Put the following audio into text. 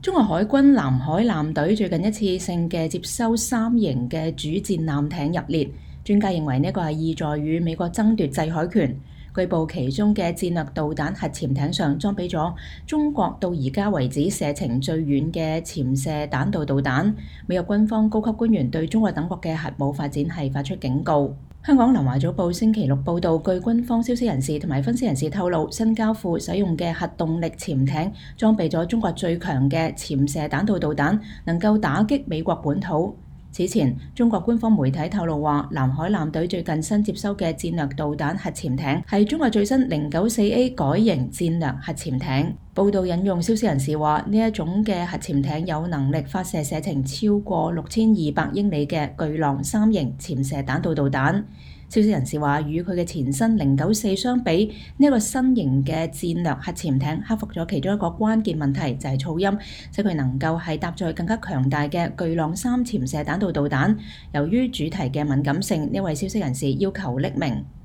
中國海軍南海艦隊最近一次性嘅接收3型嘅主戰艦艇入列，專家認為呢個係意在與美國爭奪制海權。據報其中嘅戰略導彈核潛艇上裝備咗中國到而家為止射程最遠嘅潛射彈道導彈。美國軍方高級官員對中國等國嘅核武發展係發出警告。香港南華早報星期六報導，據軍方消息人士同埋分析人士透露，新交付使用嘅核動力潛艇裝備咗中國最強嘅潛射彈道導彈，能夠打擊美國本土。此前，中國官方媒體透露話，南海艦隊最近新接收嘅戰略導彈核潛艇係中國最新094A 改型戰略核潛艇。報道引用消息人士話，呢一種嘅核潛艇有能力發射射程超過6200英里嘅巨浪3型潛射彈道導彈。消息人士話，與佢嘅前身094相比，呢個新型嘅戰略核潛艇克服咗其中一個關鍵問題，就係噪音，使佢能夠係搭載更加強大嘅巨浪3潛射彈道導彈。由於主題嘅敏感性，呢位消息人士要求匿名。